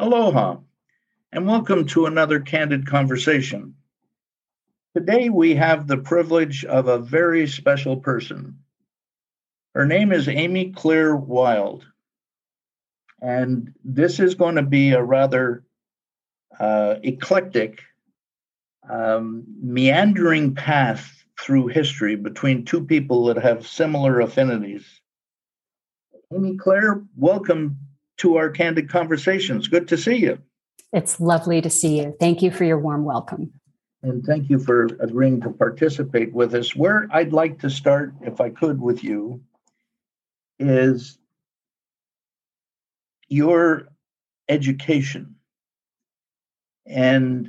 Aloha, and welcome to another Candid Conversation. Today we have the privilege of a very special person. Her name is Amy Claire Wild, and this is going to be a rather eclectic, meandering path through history between two people that have similar affinities. Amy Claire, welcome to our Candid Conversations. Good to see you. It's lovely to see you. Thank you for your warm welcome. And thank you for agreeing to participate with us. Where I'd like to start, if I could, with you, is your education and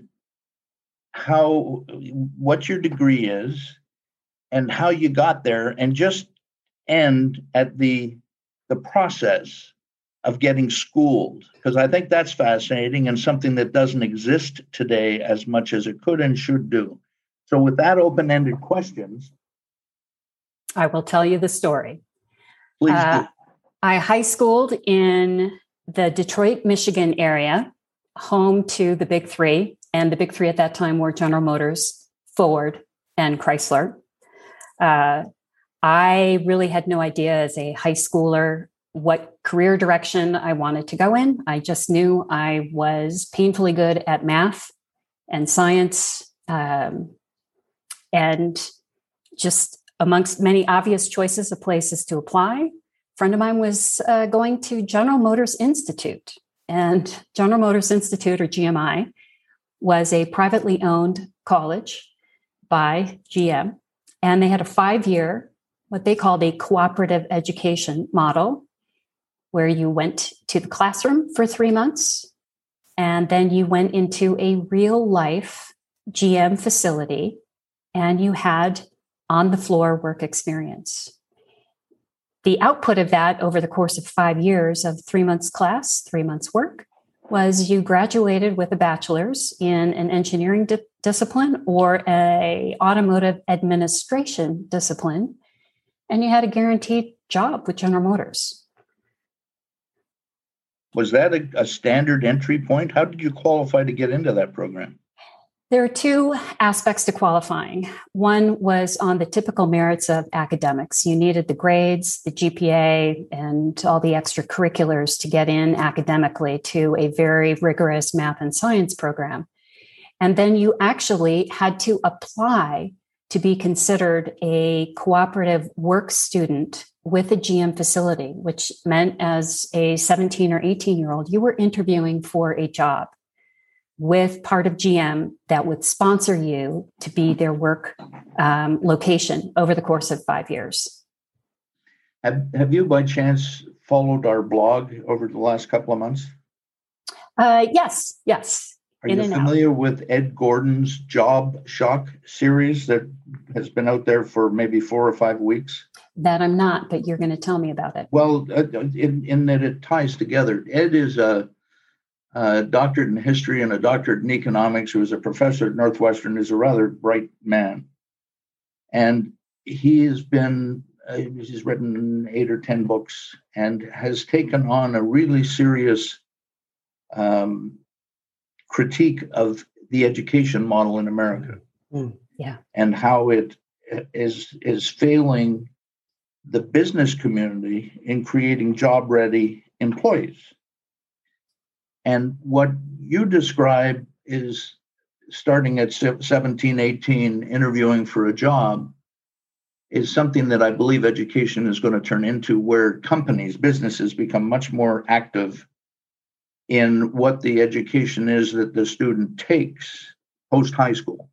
what your degree is and how you got there, and just end at the process of getting schooled, because I think that's fascinating and something that doesn't exist today as much as it could and should do. So with that open-ended questions, I will tell you the story. Please do. I high schooled in the Detroit, Michigan area, home to the big three. And the big three at that time were General Motors, Ford, and Chrysler. I really had no idea as a high schooler what career direction I wanted to go in. I just knew I was painfully good at math and science, and just amongst many obvious choices of places to apply. A friend of mine was going to General Motors Institute, and General Motors Institute, or GMI, was a privately owned college by GM, and they had a 5-year, what they called a cooperative education model, where you went to the classroom for 3 months, and then you went into a real life GM facility, and you had on the floor work experience. The output of that over the course of 5 years of 3 months class, 3 months work, was you graduated with a bachelor's in an engineering discipline or a automotive administration discipline, and you had a guaranteed job with General Motors. Was that a standard entry point? How did you qualify to get into that program? There are two aspects to qualifying. One was on the typical merits of academics. You needed the grades, the GPA, and all the extracurriculars to get in academically to a very rigorous math and science program. And then you actually had to apply to be considered a cooperative work student with a GM facility, which meant as a 17 or 18-year-old, you were interviewing for a job with part of GM that would sponsor you to be their work location over the course of 5 years. Have you by chance followed our blog over the last couple of months? Yes. Are you familiar with Ed Gordon's Job Shock series that has been out there for maybe 4 or 5 weeks? That I'm not, but you're going to tell me about it. Well, in that it ties together. Ed is a doctorate in history and a doctorate in economics, who was a professor at Northwestern, is a rather bright man. And he's written 8 or 10 books and has taken on a really serious critique of the education model in America. Yeah. And how it is failing the business community in creating job-ready employees. And what you describe is starting at 17, 18, interviewing for a job, is something that I believe education is going to turn into, where businesses become much more active in what the education is that the student takes post-high school.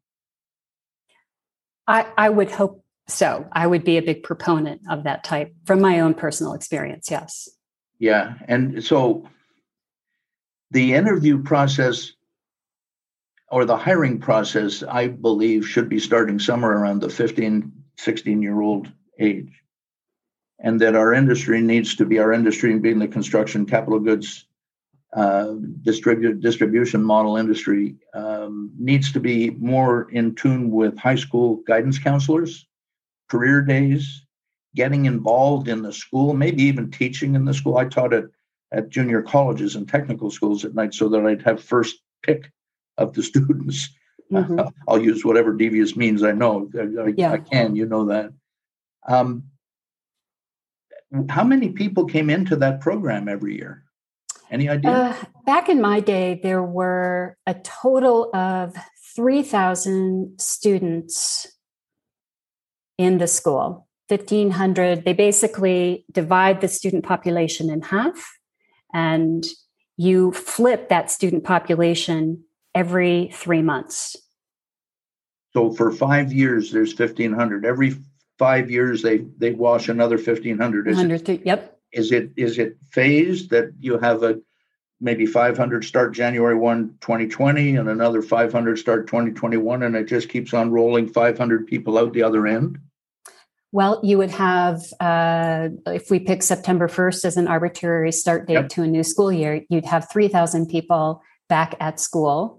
I would hope so. I would be a big proponent of that type from my own personal experience, yes. Yeah, and so the interview process or the hiring process, I believe, should be starting somewhere around the 15, 16-year-old age. And that our industry needs to be, our industry being the construction, capital goods, distribution model industry, needs to be more in tune with high school guidance counselors, career days, getting involved in the school, maybe even teaching in the school. I taught at at junior colleges and technical schools at night so that I'd have first pick of the students. Mm-hmm. I'll use whatever devious means I know. I can, you know that. How many people came into that program every year? Any idea? Back in my day, there were a total of 3,000 students in the school. 1,500. They basically divide the student population in half, and you flip that student population every 3 months. So for 5 years, there's 1,500. Every 5 years, they wash another 1,500. Yep. Is it phased that you have maybe 500 start January 1, 2020, and another 500 start 2021, and it just keeps on rolling 500 people out the other end? Well, you would have, if we pick September 1st as an arbitrary start date to a new school year, you'd have 3,000 people back at school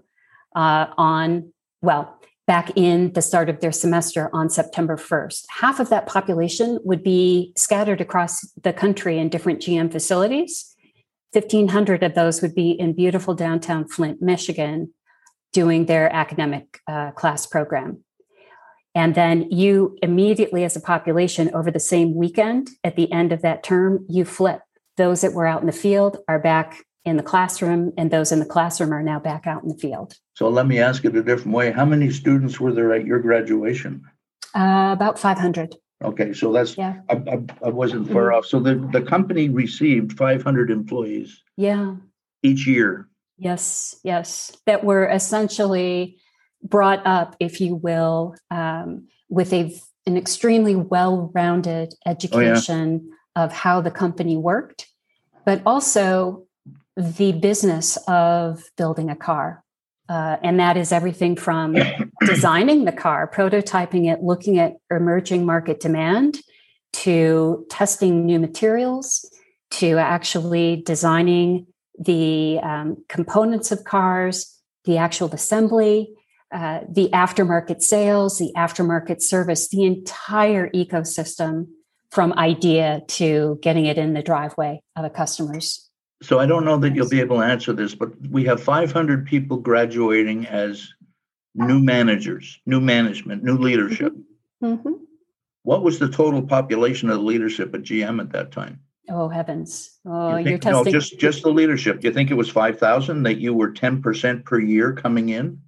back in the start of their semester on September 1st. Half of that population would be scattered across the country in different GM facilities. 1,500 of those would be in beautiful downtown Flint, Michigan, doing their academic class program. And then you immediately, as a population, over the same weekend, at the end of that term, you flip. Those that were out in the field are back in the classroom, and those in the classroom are now back out in the field. So let me ask it a different way. How many students were there at your graduation? About 500. Okay, so that's, I wasn't far off. So the company received 500 employees each year. Yes. That were essentially brought up, if you will, with an extremely well-rounded education of how the company worked, but also the business of building a car. And that is everything from designing the car, prototyping it, looking at emerging market demand, to testing new materials, to actually designing the components of cars, the actual assembly, the aftermarket sales, the aftermarket service, the entire ecosystem from idea to getting it in the driveway of a customer's. So I don't know that you'll be able to answer this, but we have 500 people graduating as new managers, new management, new leadership. Mm-hmm. What was the total population of the leadership at GM at that time? Oh, heavens. Oh, you're testing. No, just the leadership. Do you think it was 5,000 that you were 10% per year coming in?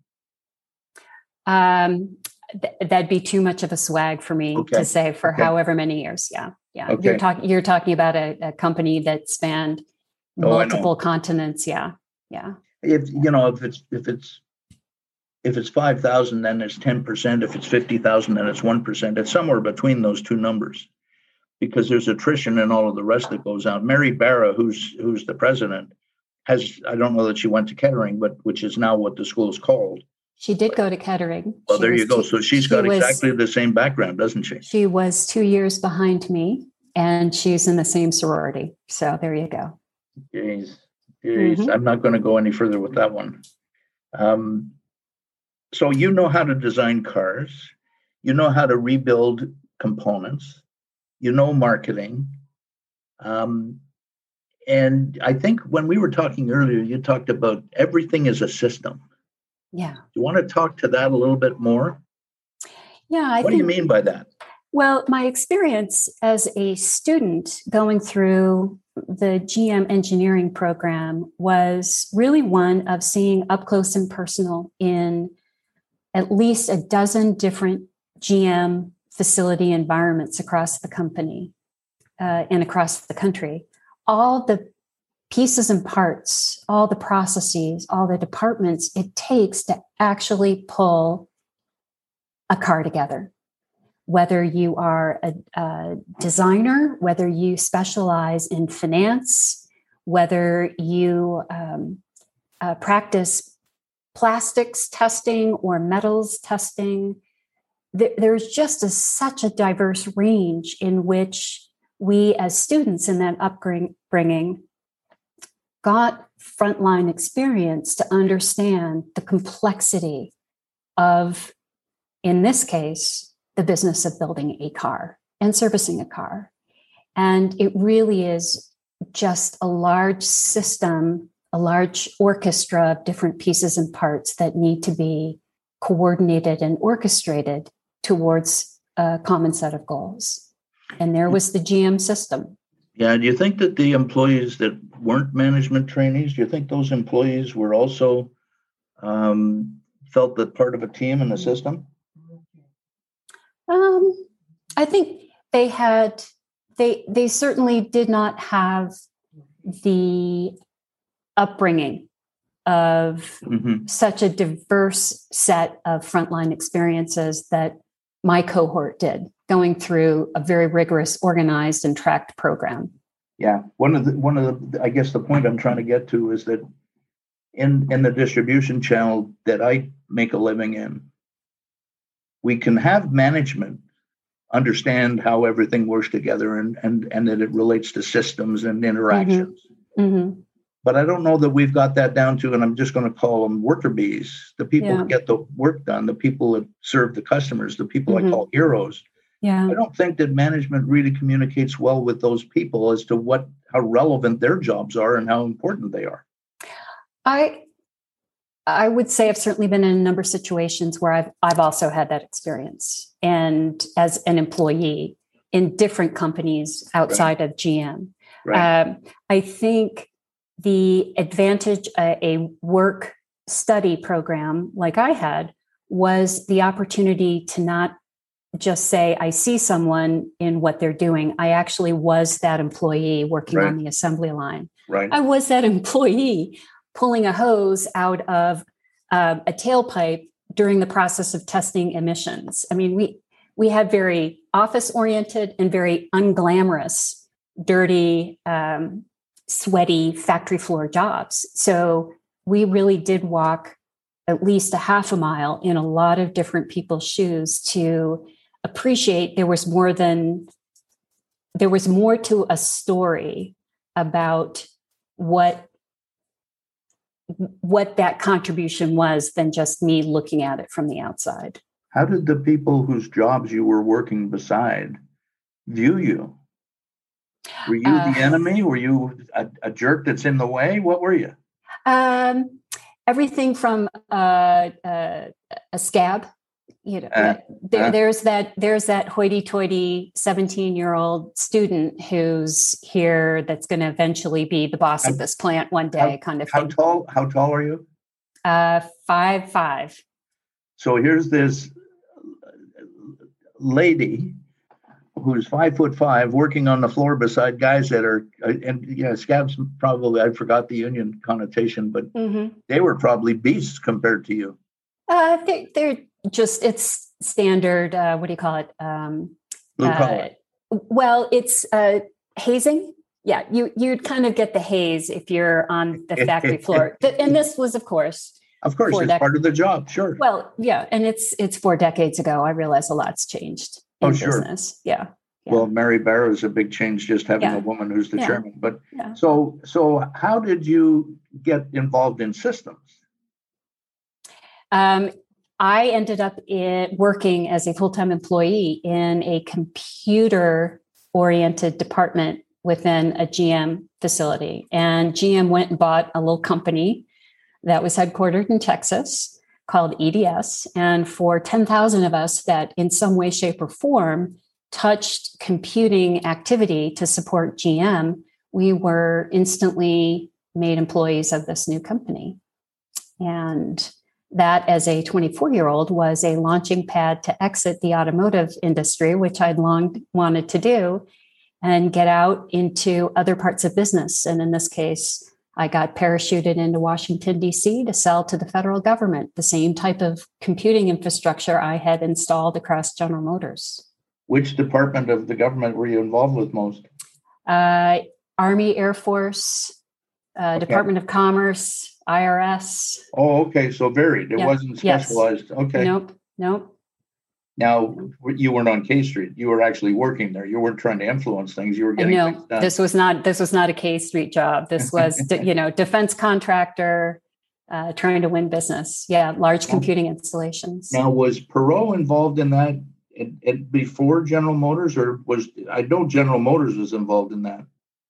That'd be too much of a swag for me to say for however many years. Yeah. Okay. You're talking about a company that spanned multiple continents. Yeah. If it's 5,000, then it's 10%. If it's 50,000, then it's 1%. It's somewhere between those two numbers, because there's attrition and all of the rest that goes out. Mary Barra, who's the president, I don't know that she went to Kettering, but which is now what the school is called. She did go to Kettering. Well, there you go. So she's got exactly the same background, doesn't she? She was 2 years behind me, and she's in the same sorority. So there you go. Jeez. Mm-hmm. I'm not going to go any further with that one. So you know how to design cars. You know how to rebuild components. You know marketing. And I think when we were talking earlier, you talked about everything is a system. Yeah. Do you want to talk to that a little bit more? Yeah. What do you mean by that? Well, my experience as a student going through the GM engineering program was really one of seeing up close and personal in at least a dozen different GM facility environments across the company and across the country. All the pieces and parts, all the processes, all the departments it takes to actually pull a car together. Whether you are a designer, whether you specialize in finance, whether you practice plastics testing or metals testing, there's just such a diverse range in which we as students in that upbringing got frontline experience to understand the complexity of, in this case, the business of building a car and servicing a car. And it really is just a large system, a large orchestra of different pieces and parts that need to be coordinated and orchestrated towards a common set of goals. And there was the GM system. Yeah. Do you think that the employees that weren't management trainees, do you think those employees were also felt that part of a team in the system? I think they certainly did not have the upbringing of such a diverse set of frontline experiences that my cohort did, going through a very rigorous, organized, and tracked program. Yeah, one of the I guess the point I'm trying to get to is that in the distribution channel that I make a living in, we can have management understand how everything works together and that it relates to systems and interactions. But I don't know that we've got that down to, and I'm just going to call them worker bees, the people who get the work done, the people that serve the customers, the people I call heroes. Yeah. I don't think that management really communicates well with those people as to how relevant their jobs are and how important they are. I would say I've certainly been in a number of situations where I've also had that experience, and as an employee in different companies outside of GM. Right. I think the advantage a work study program like I had was the opportunity to not just say, I see someone in what they're doing. I actually was that employee working on the assembly line. Right. I was that employee pulling a hose out of a tailpipe during the process of testing emissions. I mean, we had very office-oriented and very unglamorous, dirty, sweaty factory floor jobs. So we really did walk at least a half a mile in a lot of different people's shoes to appreciate there was more to a story about what that contribution was than just me looking at it from the outside. How did the people whose jobs you were working beside view you? Were you the enemy? Were you a jerk that's in the way? What were you? Everything from a scab. There's that hoity-toity 17-year-old student who's here that's going to eventually be the boss of this plant one day, kind of thing. How tall are you? 5'5". So here's this lady who's 5'5" working on the floor beside guys that are, scabs probably, I forgot the union connotation, but they were probably beasts compared to you. They're just, it's standard, what do you call it? Blue collar. Well, it's hazing. Yeah, you'd kind of get the haze if you're on the factory floor. And this was, of course, it's part of the job. Sure. Well, yeah. And it's 4 decades ago. I realize a lot's changed in business. Yeah. Well, Mary Barra is a big change, just having a woman who's the chairman. But so how did you get involved in systems? I ended up working as a full-time employee in a computer-oriented department within a GM facility. And GM went and bought a little company that was headquartered in Texas called EDS. And for 10,000 of us that in some way, shape, or form touched computing activity to support GM, we were instantly made employees of this new company. And that, as a 24-year-old, was a launching pad to exit the automotive industry, which I'd long wanted to do, and get out into other parts of business. And in this case, I got parachuted into Washington, D.C. to sell to the federal government the same type of computing infrastructure I had installed across General Motors. Which department of the government were you involved with most? Army, Air Force, Department of Commerce, IRS. Oh, okay. So varied. It wasn't specialized. Yes. Okay. Nope. Now, you weren't on K Street. You were actually working there. You weren't trying to influence things. You were getting things done. This was not a K Street job. This was, defense contractor trying to win business. Yeah, large computing installations. Now, was Perot involved in that before General Motors, or I know General Motors was involved in that?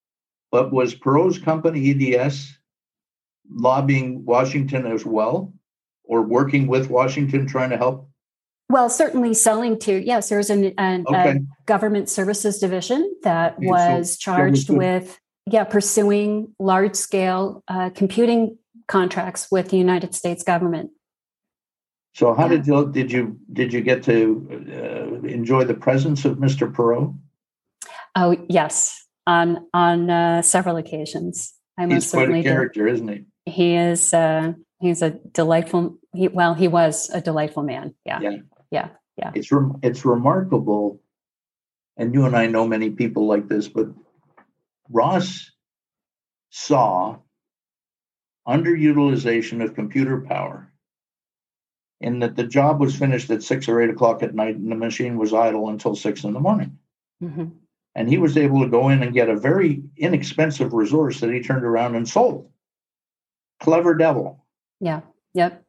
But was Perot's company, EDS, lobbying Washington as well, or working with Washington trying to help? Well, certainly selling to, yes, there's a Okay. government services division that Okay, was so it was charged good. with, pursuing large scale computing contracts with the United States government. So how Yeah. did you get to enjoy the presence of Mr. Perot? Oh, yes, on several occasions. I He's most quite a certainly did. character, isn't he? He is. He's a delightful. He was a delightful man. Yeah. Yeah. Yeah. Yeah. It's remarkable, and you and I know many people like this, but Ross saw underutilization of computer power in that the job was finished at 6 or 8 o'clock at night and the machine was idle until 6 in the morning. Mm-hmm. And he was able to go in and get a very inexpensive resource that he turned around and sold. Clever devil. Yeah. Yep.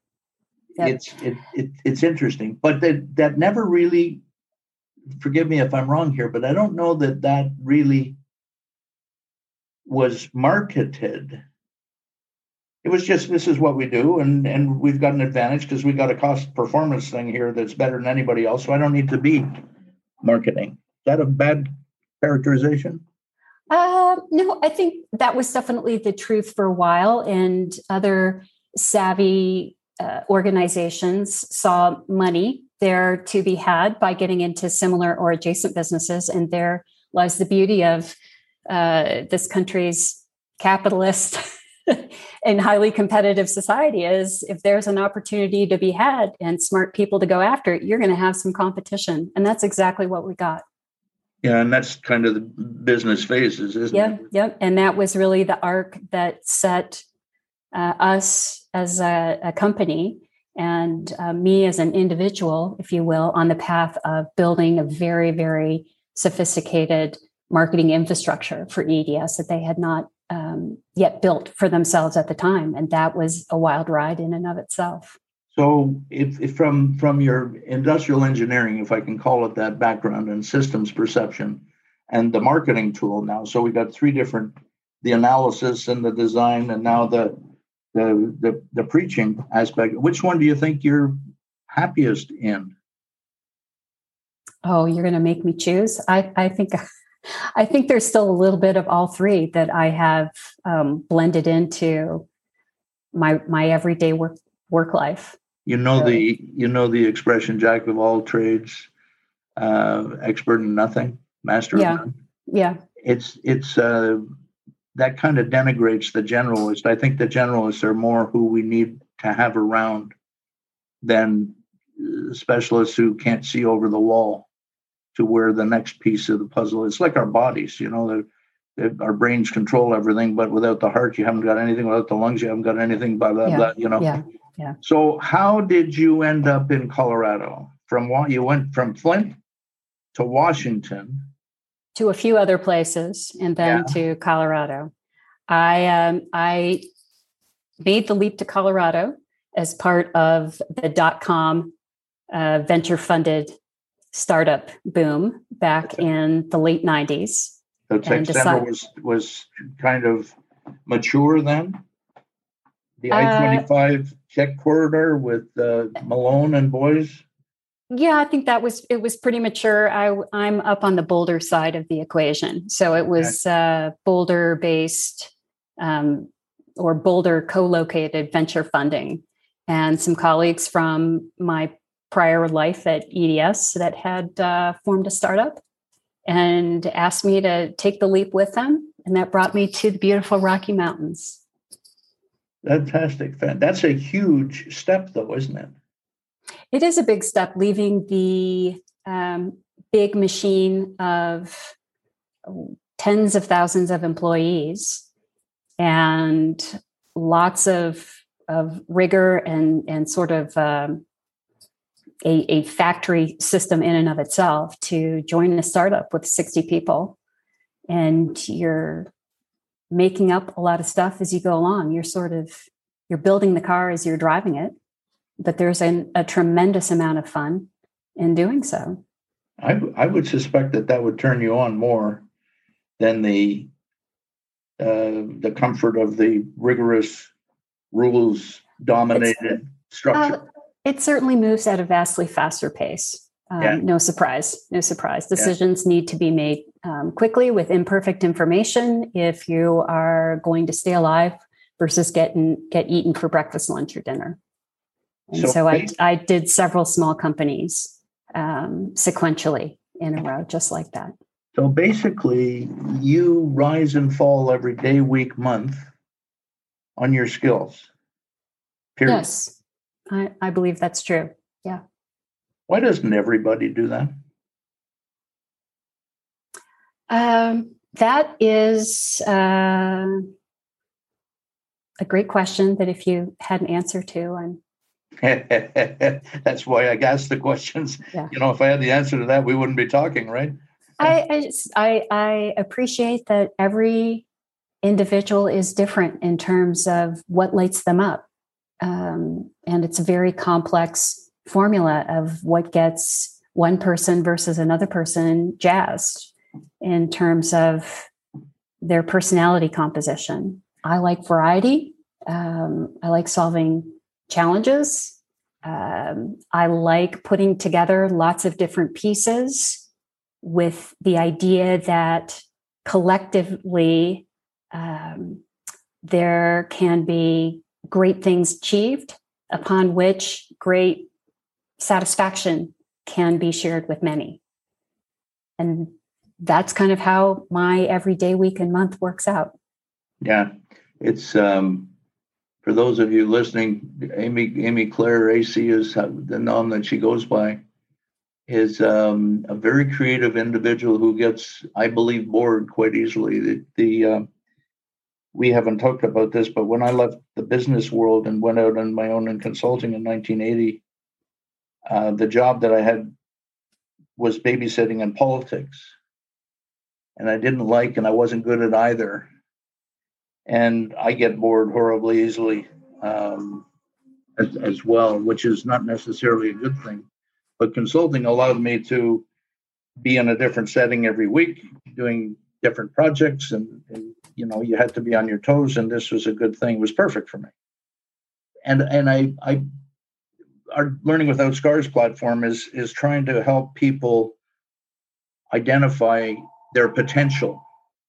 It's interesting, but that never really, forgive me if I'm wrong here, but I don't know that really was marketed. It was just, this is what we do, and we've got an advantage because we got a cost performance thing here that's better than anybody else, so I don't need to be marketing. Is that a bad characterization? No, I think that was definitely the truth for a while, and other savvy organizations saw money there to be had by getting into similar or adjacent businesses, and there lies the beauty of this country's capitalist and highly competitive society. Is if there's an opportunity to be had and smart people to go after it, you're going to have some competition, and that's exactly what we got. Yeah, and that's kind of the business phases, isn't it? Yep. And that was really the arc that set us as a company and me as an individual, if you will, on the path of building a very, very sophisticated marketing infrastructure for EDS that they had not yet built for themselves at the time. And that was a wild ride in and of itself. So if from your industrial engineering, if I can call it that, background and systems perception and the marketing tool now, so we got three different, the analysis and the design and now the preaching aspect, which one do you think you're happiest in? Oh, you're going to make me choose? I think there's still a little bit of all three that I have blended into my everyday work life. You know the expression "jack of all trades, expert in nothing, master of none." Yeah. It's that kind of denigrates the generalist. I think the generalists are more who we need to have around than specialists who can't see over the wall to where the next piece of the puzzle is. Like our bodies, our brains control everything, but without the heart, you haven't got anything. Without the lungs, you haven't got anything. Blah blah blah. Yeah. So, how did you end up in Colorado? You went from Flint to Washington, to a few other places, and then to Colorado. I made the leap to Colorado as part of the .com venture funded startup boom back in the late 90s. The tech center was kind of mature then. The I-25 tech corridor with Malone and boys. Yeah, I think it was pretty mature. I'm up on the Boulder side of the equation. So it was Boulder based or Boulder co-located venture funding, and some colleagues from my prior life at EDS that had formed a startup and asked me to take the leap with them. And that brought me to the beautiful Rocky Mountains. Fantastic. That's a huge step, though, isn't it? It is a big step, leaving the big machine of tens of thousands of employees and lots of rigor and sort of a factory system in and of itself to join a startup with 60 people. And you're making up a lot of stuff as you go along. You're building the car as you're driving it, but there's a tremendous amount of fun in doing so. I would suspect that would turn you on more than the the comfort of the rigorous rules dominated structure? It certainly moves at a vastly faster pace. No surprise. Decisions need to be made quickly with imperfect information if you are going to stay alive versus get eaten for breakfast, lunch, or dinner. And so I did several small companies sequentially in a row, just like that. So basically, you rise and fall every day, week, month on your skills. Period. Yes, I believe that's true. Yeah. Why doesn't everybody do that? That is a great question that if you had an answer to, that's why I asked the questions. Yeah. If I had the answer to that, we wouldn't be talking, right? I appreciate that every individual is different in terms of what lights them up. And it's a very complex formula of what gets one person versus another person jazzed in terms of their personality composition. I like variety. I like solving challenges. I like putting together lots of different pieces with the idea that collectively there can be great things achieved upon which great satisfaction can be shared with many. And that's kind of how my everyday, week, and month works out. Yeah. It's for those of you listening, Amy Claire AC is the nom that she goes by, is a very creative individual who gets, I believe, bored quite easily. We haven't talked about this, but when I left the business world and went out on my own in consulting in 1980, the job that I had was babysitting in politics. And I didn't like, and I wasn't good at either. And I get bored horribly easily as well, which is not necessarily a good thing. But consulting allowed me to be in a different setting every week, doing different projects, and you had to be on your toes, and this was a good thing. It was perfect for me. And our Learning Without Scars platform is trying to help people identify their potential.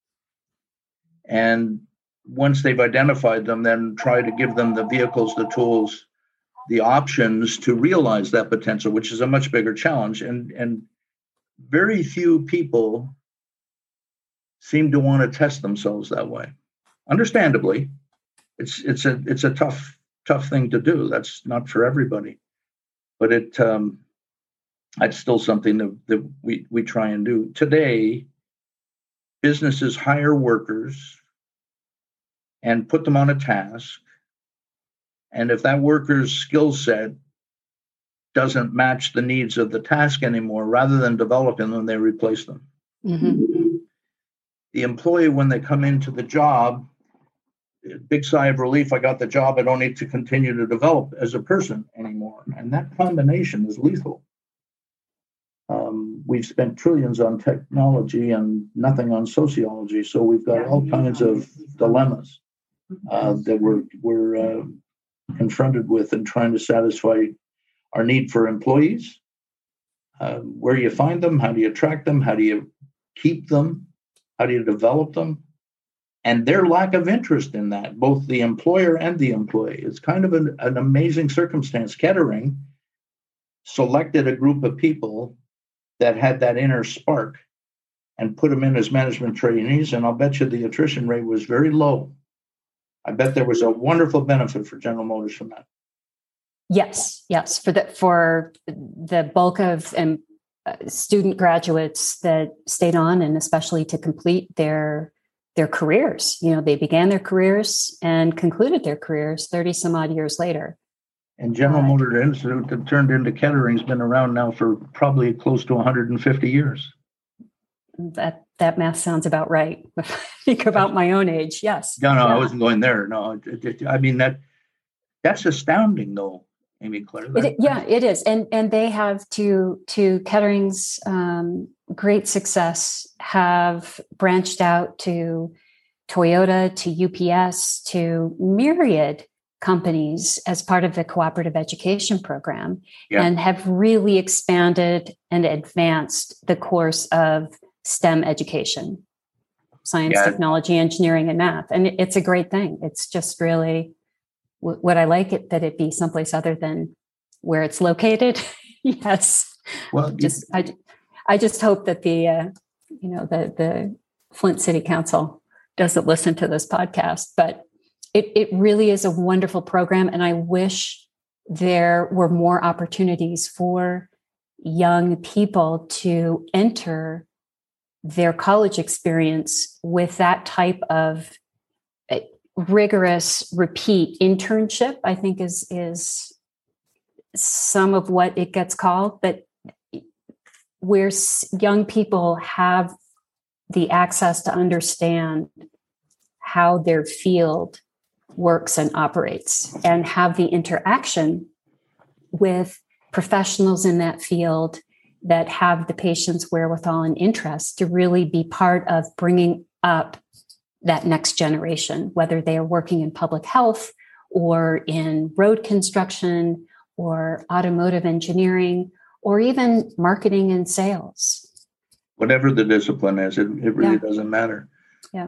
And once they've identified them, then try to give them the vehicles, the tools, the options to realize that potential, which is a much bigger challenge. And very few people seem to want to test themselves that way. Understandably, it's a tough thing to do. That's not for everybody, but it's still something that we try and do. Today, businesses hire workers and put them on a task. And if that worker's skill set doesn't match the needs of the task anymore, rather than developing them, they replace them. Mm-hmm. The employee, when they come into the job, big sigh of relief, I got the job, I don't need to continue to develop as a person anymore. And that combination is lethal. We've spent trillions on technology and nothing on sociology. So we've got all kinds of dilemmas that we're confronted with and trying to satisfy our need for employees. Where do you find them? How do you attract them? How do you keep them? How do you develop them? And their lack of interest in that, both the employer and the employee. It's kind of an amazing circumstance. Kettering selected a group of people that had that inner spark and put them in as management trainees. And I'll bet you the attrition rate was very low. I bet there was a wonderful benefit for General Motors from that. Yes. For the bulk of student graduates that stayed on, and especially to complete their careers. They began their careers and concluded their careers 30 some odd years later. And General Motors Institute that turned into Kettering's been around now for probably close to 150 years. That math sounds about right. If I think about my own age, yes. No, I wasn't going there. No, I mean that's astounding, though, Amy Claire. It is, and they have to Kettering's great success have branched out to Toyota to UPS to myriad companies as part of the cooperative education program, and have really expanded and advanced the course of STEM education, science, technology, engineering, and math. And it's a great thing. It's just really what I like it, that it be someplace other than where it's located. Yes. Well, I just hope that the Flint City Council doesn't listen to this podcast, but it really is a wonderful program. And I wish there were more opportunities for young people to enter their college experience with that type of rigorous repeat internship, I think is some of what it gets called, but where young people have the access to understand how their field works and operates, and have the interaction with professionals in that field that have the patient's wherewithal and interest to really be part of bringing up that next generation, whether they are working in public health or in road construction or automotive engineering or even marketing and sales. Whatever the discipline is, it really doesn't matter. Yeah.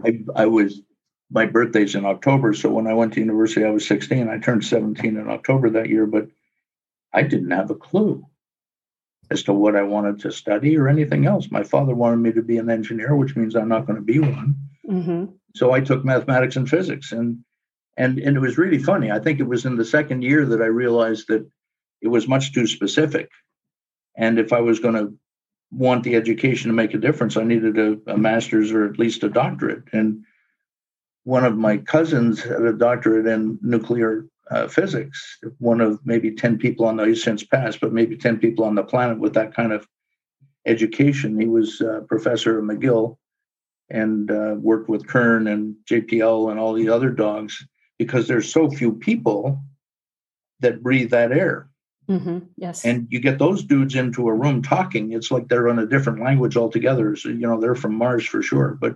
My birthday's in October, so when I went to university, I was 16. I turned 17 in October that year, but I didn't have a clue as to what I wanted to study or anything else. My father wanted me to be an engineer, which means I'm not going to be one. Mm-hmm. So I took mathematics and physics, and it was really funny. I think it was in the second year that I realized that it was much too specific. And if I was going to want the education to make a difference, I needed a master's or at least a doctorate. And one of my cousins had a doctorate in nuclear physics, one of maybe 10 people on the, he's since passed, but maybe 10 people on the planet with that kind of education. He was a professor at McGill and worked with Kern and JPL and all the other dogs, because there's so few people that breathe that air. Mm-hmm. Yes. And you get those dudes into a room talking, it's like they're on a different language altogether. So, they're from Mars for sure. But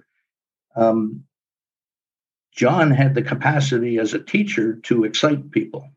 John had the capacity as a teacher to excite people.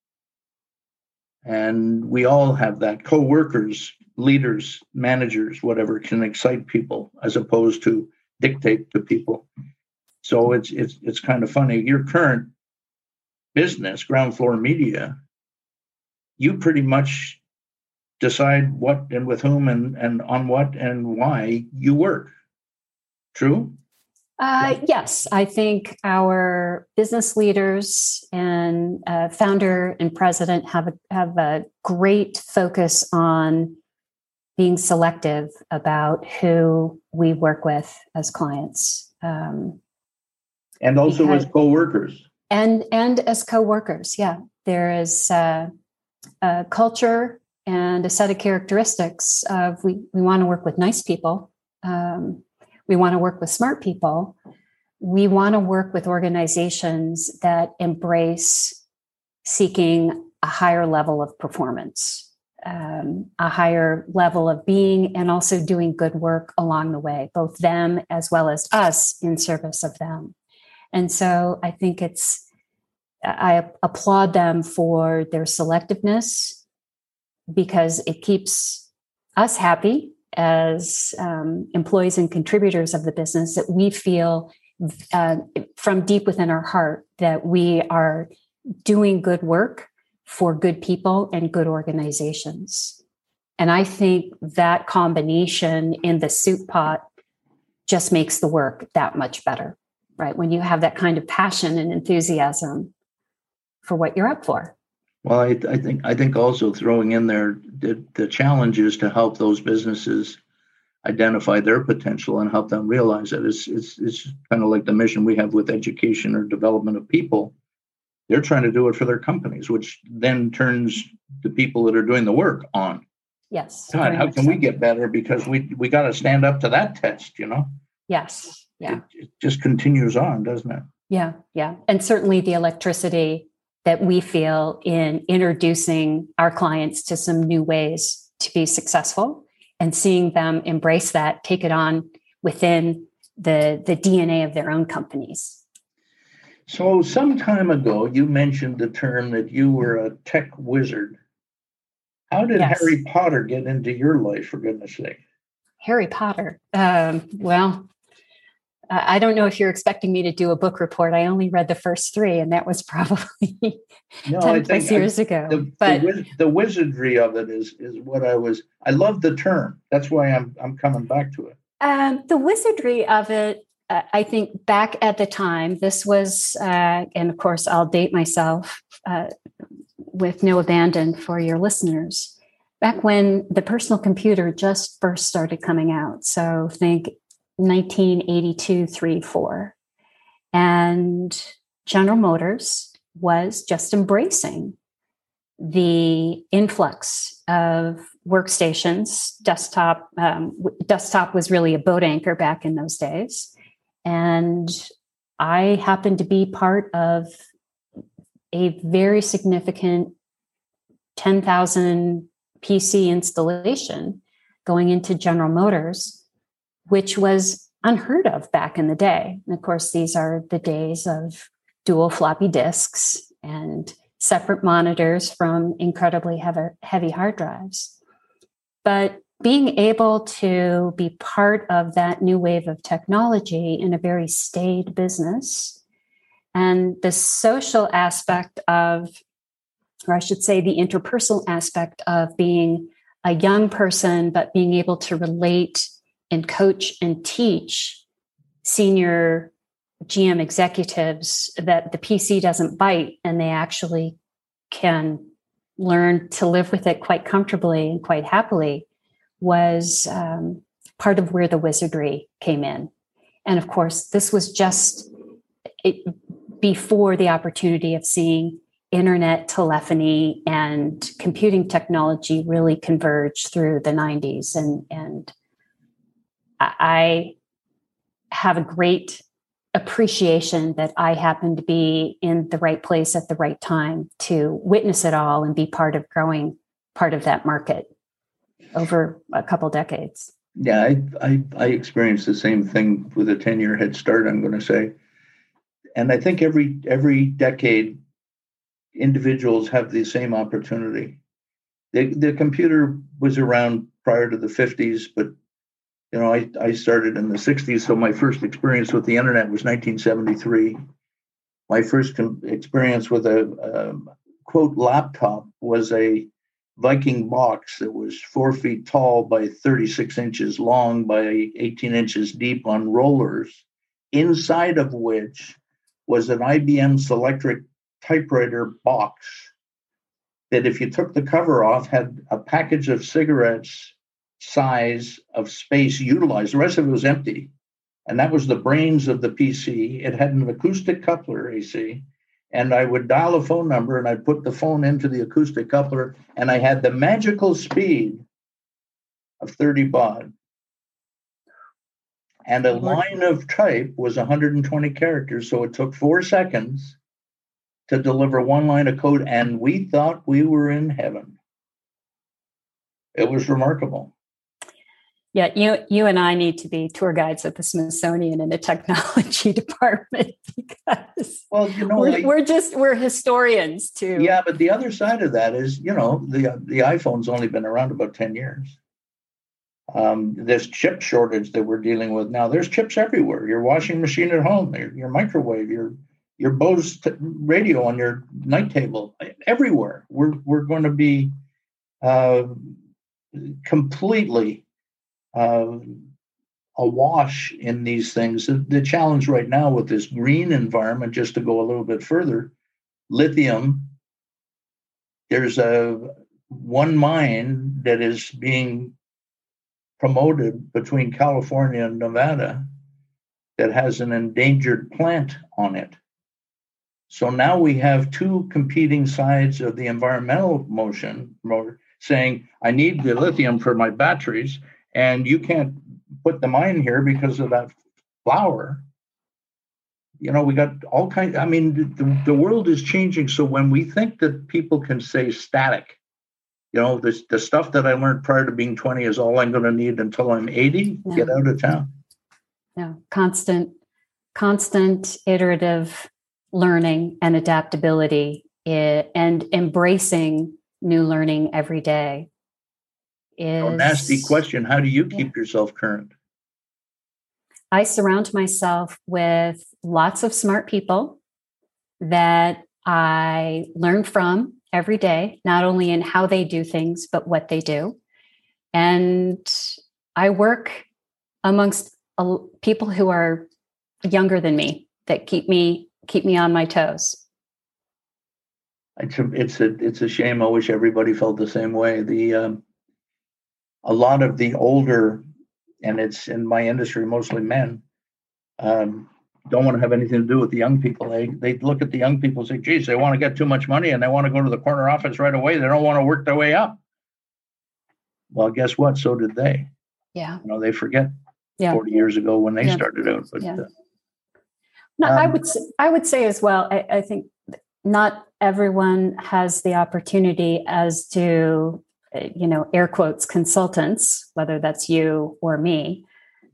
And we all have that. Co-workers, leaders, managers, whatever, can excite people as opposed to dictate to people. So it's kind of funny. Your current business, Ground Floor Media, you pretty much decide what and with whom and on what and why you work. True? Yes, I think our business leaders and founder and president have a great focus on being selective about who we work with as clients, and also as co-workers. And as co-workers, yeah, there is a culture and a set of characteristics of we want to work with nice people. We want to work with smart people. We want to work with organizations that embrace seeking a higher level of performance, a higher level of being, and also doing good work along the way, both them as well as us in service of them. And so I think I applaud them for their selectiveness, because it keeps us happy as employees and contributors of the business, that we feel from deep within our heart that we are doing good work for good people and good organizations. And I think that combination in the soup pot just makes the work that much better, right? When you have that kind of passion and enthusiasm for what you're up for. Well, I think also throwing in there the challenge is to help those businesses identify their potential and help them realize it. It's kind of like the mission we have with education or development of people. They're trying to do it for their companies, which then turns the people that are doing the work on. Yes. God, how can we get better? Because we got to stand up to that test, Yes. Yeah. It just continues on, doesn't it? Yeah. Yeah. And certainly the electricity that we feel in introducing our clients to some new ways to be successful and seeing them embrace that, take it on within the DNA of their own companies. So some time ago, you mentioned the term that you were a tech wizard. How did Yes. Harry Potter get into your life, for goodness sake? Harry Potter. Well, I don't know if you're expecting me to do a book report. I only read the first 3, and that was probably 10 plus years ago. The wizardry of it is what I love the term. That's why I'm coming back to it. The wizardry of it, I think back at the time, this was, and of course, I'll date myself with no abandon for your listeners, back when the personal computer just first started coming out. So think 1982, 3, 4. And General Motors was just embracing the influx of workstations. Desktop was really a boat anchor back in those days. And I happened to be part of a very significant 10,000 PC installation going into General Motors, which was unheard of back in the day. And of course, these are the days of dual floppy disks and separate monitors from incredibly heavy hard drives. But being able to be part of that new wave of technology in a very staid business, and the social aspect of, or I should say the interpersonal aspect of being a young person, but being able to relate and coach and teach senior GM executives that the PC doesn't bite and they actually can learn to live with it quite comfortably and quite happily was part of where the wizardry came in. And of course, this was just before the opportunity of seeing internet telephony and computing technology really converge through the 90s. And I have a great appreciation that I happened to be in the right place at the right time to witness it all and be part of growing part of that market over a couple decades. Yeah, I experienced the same thing with a 10-year head start, I'm going to say. And I think every decade, individuals have the same opportunity. The computer was around prior to the 50s, but I started in the 60s, so my first experience with the internet was 1973. My first experience with a quote laptop was a Viking box that was 4 feet tall by 36 inches long by 18 inches deep on rollers, inside of which was an IBM Selectric typewriter box that, if you took the cover off, had a package of cigarettes size of space utilized. The rest of it was empty. And that was the brains of the PC. It had an acoustic coupler, AC, and I would dial a phone number and I'd put the phone into the acoustic coupler, and I had the magical speed of 30 baud. And a line of type was 120 characters. So it took 4 seconds to deliver one line of code, and we thought we were in heaven. It was remarkable. Yeah, you and I need to be tour guides at the Smithsonian in the technology department, because we're historians too. Yeah, but the other side of that is, the iPhone's only been around about 10 years. This chip shortage that we're dealing with now, there's chips everywhere. Your washing machine at home, your microwave, your Bose radio on your night table, everywhere. We're going to be completely awash in these things. The challenge right now with this green environment, just to go a little bit further, lithium, there's one mine that is being promoted between California and Nevada that has an endangered plant on it. So now we have two competing sides of the environmental motion saying, I need the lithium for my batteries, and you can't put the mine here because of that flower. We got all kinds. I mean, the world is changing. So when we think that people can say static, the stuff that I learned prior to being 20 is all I'm going to need until I'm 80, Get out of town. No, constant iterative learning and adaptability, and embracing new learning every day So, is nasty question. How do you keep yourself current? I surround myself with lots of smart people that I learn from every day, not only in how they do things, but what they do. And I work amongst people who are younger than me that keep me on my toes. It's a shame. I wish everybody felt the same way. A lot of the older, and it's in my industry mostly men, don't want to have anything to do with the young people. They look at the young people and say, geez, they want to get too much money and they want to go to the corner office right away. They don't want to work their way up. Well, guess what? So did they. Yeah. They forget 40 years ago when they started out. But no, I would say as well, I think not everyone has the opportunity as to, air quotes, consultants, whether that's you or me.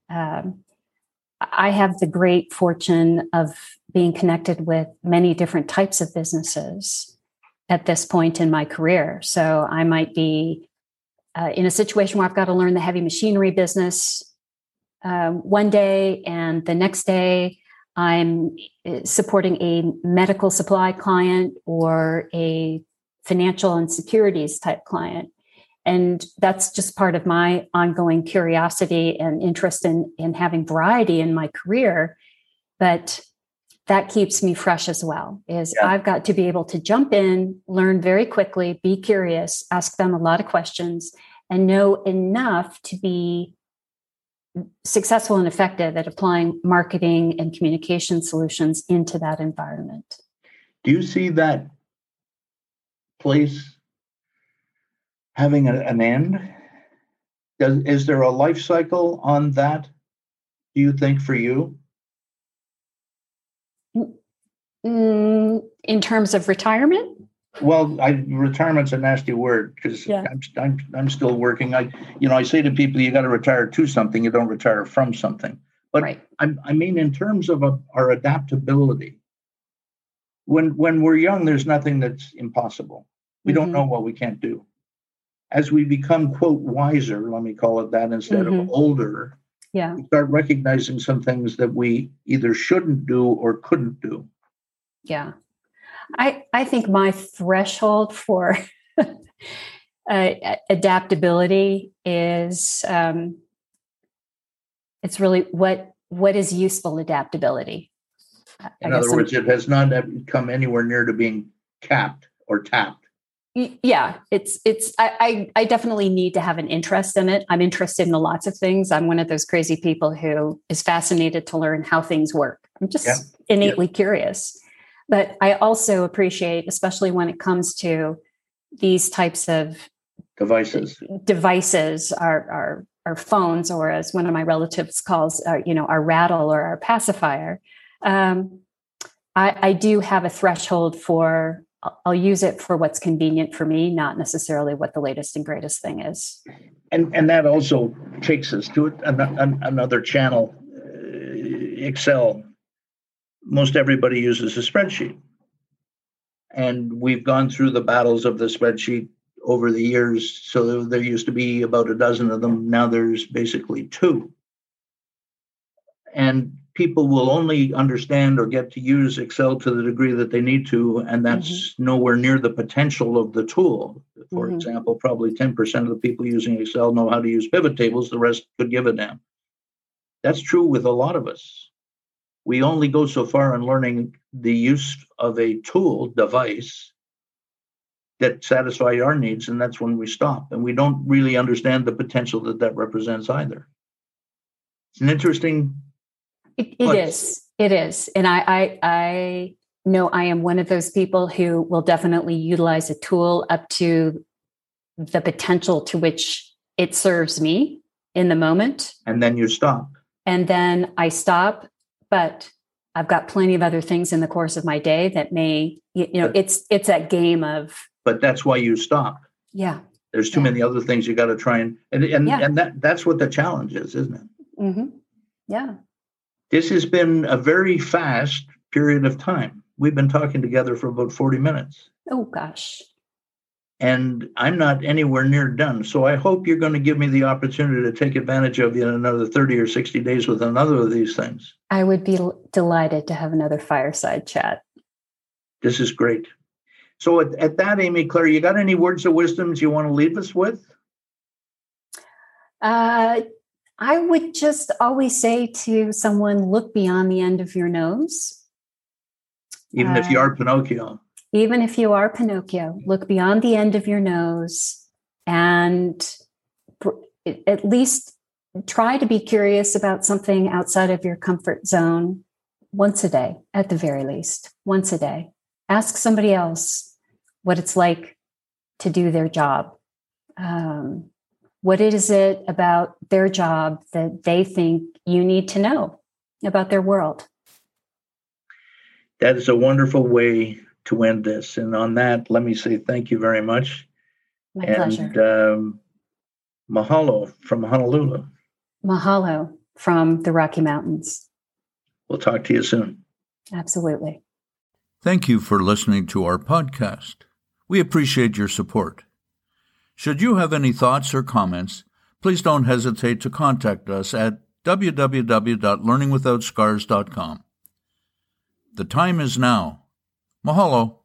I have the great fortune of being connected with many different types of businesses at this point in my career. So I might be in a situation where I've got to learn the heavy machinery business one day, and the next day I'm supporting a medical supply client or a financial and securities type client. And that's just part of my ongoing curiosity and interest in having variety in my career. But that keeps me fresh as well, I've got to be able to jump in, learn very quickly, be curious, ask them a lot of questions, and know enough to be successful and effective at applying marketing and communication solutions into that environment. Do you see that place having an end? Is there a life cycle on that, do you think, for you? In terms of retirement? Well, retirement's a nasty word because I'm still working. I say to people, you got to retire to something. You don't retire from something. But right. I mean, in terms of our adaptability, when we're young, there's nothing that's impossible. We don't know what we can't do. As we become, quote, wiser, let me call it that, instead of older, we start recognizing some things that we either shouldn't do or couldn't do. Yeah. I think my threshold for adaptability is it's really what is useful adaptability. In other words, it has not come anywhere near to being capped or tapped. Yeah, I definitely need to have an interest in it. I'm interested in lots of things. I'm one of those crazy people who is fascinated to learn how things work. I'm just innately curious. But I also appreciate, especially when it comes to these types of devices, our phones, or as one of my relatives calls, our rattle or our pacifier. I do have a threshold for, I'll use it for what's convenient for me, not necessarily what the latest and greatest thing is. And that also takes us to another channel, Excel. Most everybody uses a spreadsheet. And we've gone through the battles of the spreadsheet over the years. So there used to be about a dozen of them. Now there's basically 2. And people will only understand or get to use Excel to the degree that they need to. And that's nowhere near the potential of the tool. For example, probably 10% of the people using Excel know how to use pivot tables. The rest could give a damn. That's true with a lot of us. We only go so far in learning the use of a tool device that satisfy our needs, and that's when we stop. And we don't really understand the potential that represents either. It's an interesting. It is, and I know I am one of those people who will definitely utilize a tool up to the potential to which it serves me in the moment, and then you stop. And then I stop. But I've got plenty of other things in the course of my day that may, it's that game of. But that's why you stop. Yeah. There's too many other things you got to try and that's what the challenge is, isn't it? Mm-hmm. Yeah. This has been a very fast period of time. We've been talking together for about 40 minutes. Oh, gosh. And I'm not anywhere near done. So I hope you're going to give me the opportunity to take advantage of in another 30 or 60 days with another of these things. I would be delighted to have another fireside chat. This is great. So at that, Amy Claire, you got any words of wisdom you want to leave us with? I would just always say to someone, look beyond the end of your nose. Even if you are Pinocchio. Even if you are Pinocchio, look beyond the end of your nose and at least try to be curious about something outside of your comfort zone once a day, at the very least, once a day. Ask somebody else what it's like to do their job. What is it about their job that they think you need to know about their world? That is a wonderful way to end this. And on that, let me say thank you very much. My pleasure. And mahalo from Honolulu. Mahalo from the Rocky Mountains. We'll talk to you soon. Absolutely. Thank you for listening to our podcast. We appreciate your support. Should you have any thoughts or comments, please don't hesitate to contact us at www.learningwithoutscars.com. The time is now. Mahalo.